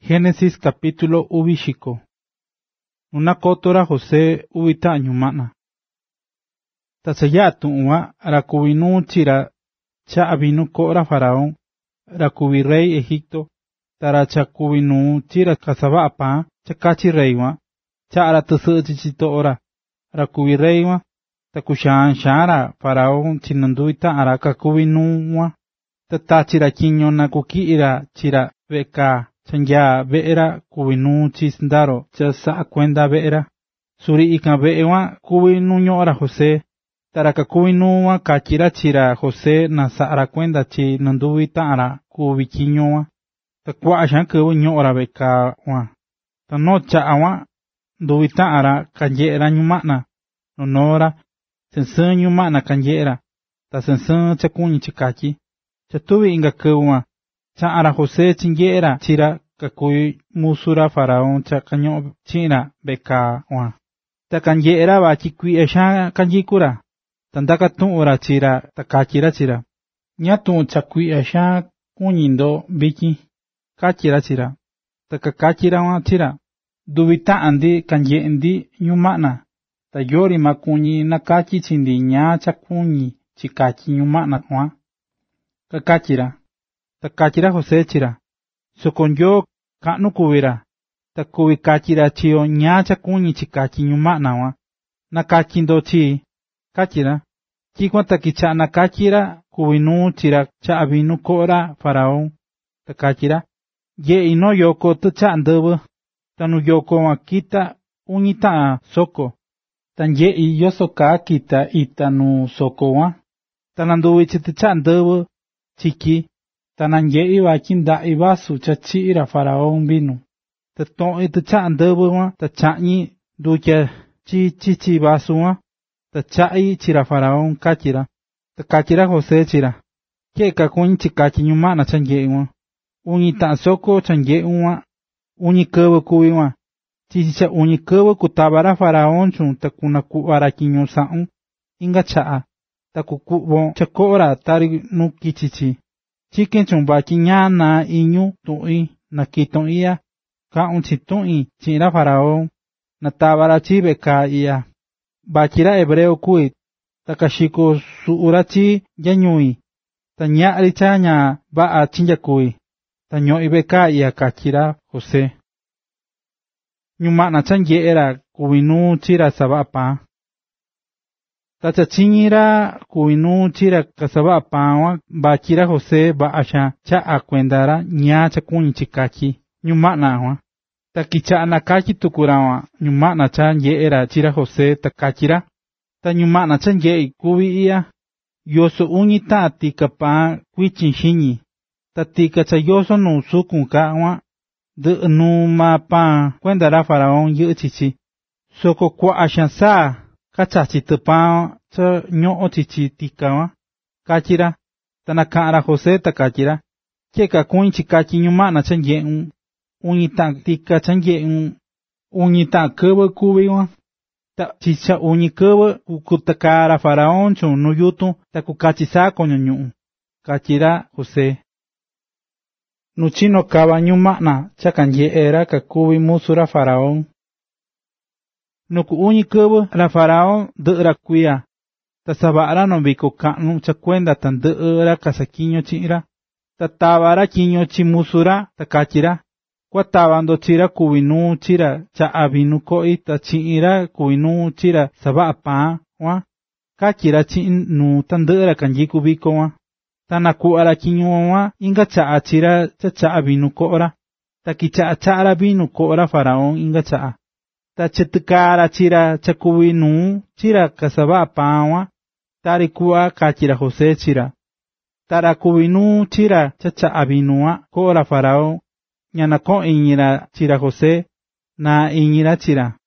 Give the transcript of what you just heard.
Génesis capítulo ubishiko. Una kotora José ubita ñumana. Tasayatu uwa rakubinu chira cha abinu kora faraón, rakubi rey Egipto, tara cha kubinu chira kasaba apa, cha kachi rey wa, cha ara tusu chichito ora, rakubi rey wa, takushan shara faraón chinanduita ara kakubinu wa, tatachira kinyo na kukiira chira veka. Chanya ve'era kubinu chisndaro cha sa cuenta ve'era. Suri ika ve'ewa kubinu ñora José. Taraka kubinu wa kachira chira José na sa'ara cuenta chi nanduwi ta'ara kubikiño wa. Takwa ashan kubu ñora veka wa. Tano cha'a wa nduwi ta'ara kanyera ñumana. Nonora sensun ñumana kanyera. Ta sensun chakuñi chikachi. Chatubi inga kubu wa. Cha'ara José chingera chira kakui musura faraón cha kanyo china beka wa. Ta kanyera ba chikui esha kanyikura. Tandaka tu'ura chira takachira chira. Nyatu chakui esha kunyindo biki. Kachira chira. Takakachira wa chira. Dubita andi kanyendi nyumana. Ta yori makunyi nakachi chindi nya chakunyi chikachi nyumana wa. Kakachira. Takachira José chira. Sokonyo kanu kubira. Takubi kachira chio nyacha kunyi chikachi nyumana wa. Nakachindo chi. Kachira. Chikwa takicha nakachira kubinu chira cha abinu kora faraón. Takachira. Ye ino yoko tucha andubu. Tanu yoko wa kita unyita soko. Tan ye iyo soka kita itanu soko wa. Tanandubi chiticha andubu. Chiki. Tanan ye iwa kinda ibasu chachira faraón vino. Taton itacha andubu wa tachanyi ducha chi basu wa. Tachai chira faraón kachira. Takachira José chira. Ke kakun chikachi nyumana chanye wa. Unyi ta soko chanye wa. Unyi kubu kubi wa. Chicha unyi kubu kutabara faraón chun takuna kuwara kinyo saun. Inga chaa. Takukubo chakora tari nuki chichi. Chiken chumba kiñana iñu tu'i na kiton iya, ka un chitu'i chira faraón, na tabara chibe ka iya. Bachira hebreo kuit, takashiko suurachi yanyui, tanyari chanya ba a chinyakui, tanyo ibe ka iya kachira José. Nyumana chanye era kubinu chira sabapa. Tachachinyira kubinu chira kasaba pawa bachira José ba asha cha akwendara nya chakunyi chikachi nyumana wa. Takicha anakachi tukurawa nyumana chanye era chira José takachira. Ta nyumana chanye ikubi iya. Yoso unyi tati kapa kwichin shinyi. Tatika cha yoso no sukun kawa. De nu mapa kwendara faraón yu chichi. Soko kwa asha saa. Kachachi tupa cha nyo chichi tikawa. Kachira. Tanakara José takachira. Keka kuin chikachi nyumana chanye unyita tika chanye unyita kubu kubiwa. Ta chicha unyi kubu kukutakara faraón chun nuyutu takukachisa konyo. Kachira José. Nuchino kaba nyumana chakanye era kakubi musura faraón. Nuku unyi kubu la faraón dura kuya. Tasabara no biko kanu chakwenda tan dura kasakiño chira. Tatabara kiño chimusura takachira. Kwatabando chira kubinu chira cha abinu koi ta chira kubinu chira sabapa wa. Kachira chinu tan dura kanjiku biko wa. Tanaku ara kiño wa inga cha chira cha abinu kora. Takicha cha binu kora faraón inga cha. Tachetukara chira chakubinu chira kasaba pawa. Tarikua kachira José chira. Tarakubinu chira chacha abinua kora faraón. Ñanako iñira chira José na iñira chira.